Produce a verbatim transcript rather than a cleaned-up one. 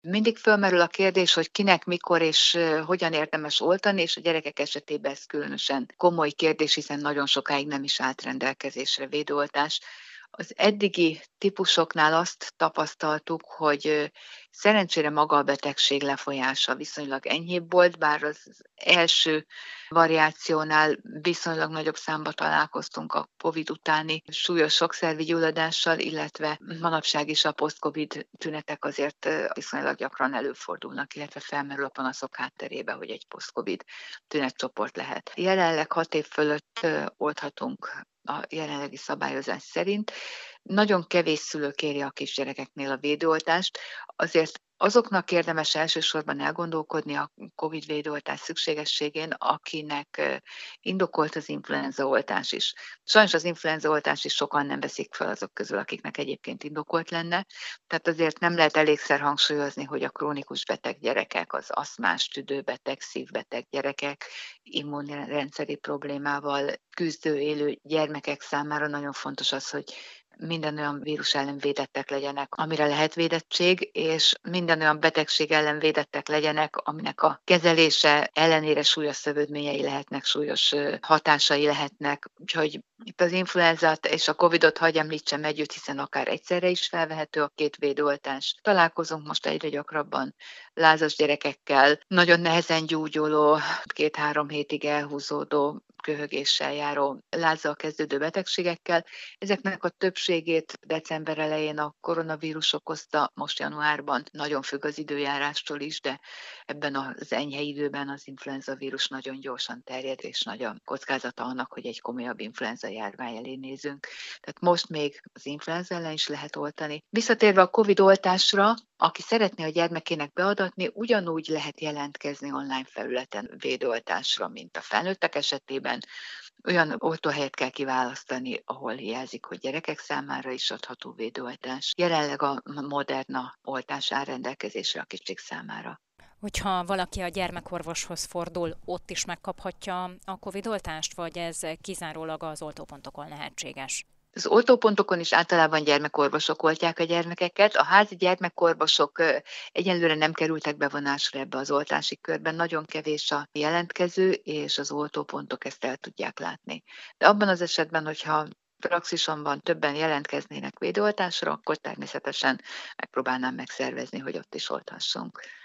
Mindig fölmerül a kérdés, hogy kinek, mikor és hogyan érdemes oltani, és a gyerekek esetében ez különösen komoly kérdés, hiszen nagyon sokáig nem is állt rendelkezésre védőoltás. Az eddigi típusoknál azt tapasztaltuk, hogy szerencsére maga a betegség lefolyása viszonylag enyhébb volt, bár az első variációnál viszonylag nagyobb számba találkoztunk a Covid utáni súlyos sokszervi gyulladással, illetve manapság is a post-Covid tünetek azért viszonylag gyakran előfordulnak, illetve felmerül a panaszok hátterébe, hogy egy post-Covid tünetcsoport lehet. Jelenleg hat év fölött oldhatunk a jelenlegi szabályozás szerint. Nagyon kevés szülő kéri a kisgyerekeknél a védőoltást, azért azoknak érdemes elsősorban elgondolkodni a Covid védőoltás szükségességén, akinek indokolt az influenzaoltás is. Sajnos az influenzaoltást is sokan nem veszik fel azok közül, akiknek egyébként indokolt lenne, tehát azért nem lehet elégszer hangsúlyozni, hogy a krónikus beteg gyerekek, az aszmás, tüdőbeteg, szívbeteg gyerekek, immunrendszeri problémával küzdő élő gyermekek számára nagyon fontos az, hogy minden olyan vírus ellen védettek legyenek, amire lehet védettség, és minden olyan betegség ellen védettek legyenek, aminek a kezelése ellenére súlyos szövődményei lehetnek, súlyos hatásai lehetnek. Úgyhogy itt az influenzát és a Covidot hagy említsem együtt, hiszen akár egyszerre is felvehető a két védőoltás. Találkozunk most egyre gyakrabban lázas gyerekekkel, nagyon nehezen gyógyuló, két-három hétig elhúzódó köhögéssel járó, lázzal kezdődő betegségekkel. Ezeknek a többségét december elején a koronavírus okozta, most januárban nagyon függ az időjárástól is, de ebben az enyhe időben az influenza vírus nagyon gyorsan terjed, és nagy a kockázata annak, hogy egy komolyabb influenza járvány elé nézünk. Tehát most még az influenza ellen is lehet oltani. Visszatérve a Covid oltásra, aki szeretné a gyermekének beadatni, ugyanúgy lehet jelentkezni online felületen védőoltásra, mint a felnőttek esetében. Olyan oltóhelyet kell kiválasztani, ahol jelzik, hogy gyerekek számára is adható védőoltás. Jelenleg a Moderna oltás áll rendelkezésre a kicsik számára. Hogyha valaki a gyermekorvoshoz fordul, ott is megkaphatja a Covid-oltást, vagy ez kizárólag az oltópontokon lehetséges? Az oltópontokon is általában gyermekorvosok oltják a gyermekeket. A házi gyermekorvosok egyelőre nem kerültek bevonásra ebbe az oltási körben. Nagyon kevés a jelentkező, és az oltópontok ezt el tudják látni. De abban az esetben, hogyha praxisomban többen jelentkeznének védőoltásra, akkor természetesen megpróbálnám megszervezni, hogy ott is olthassunk.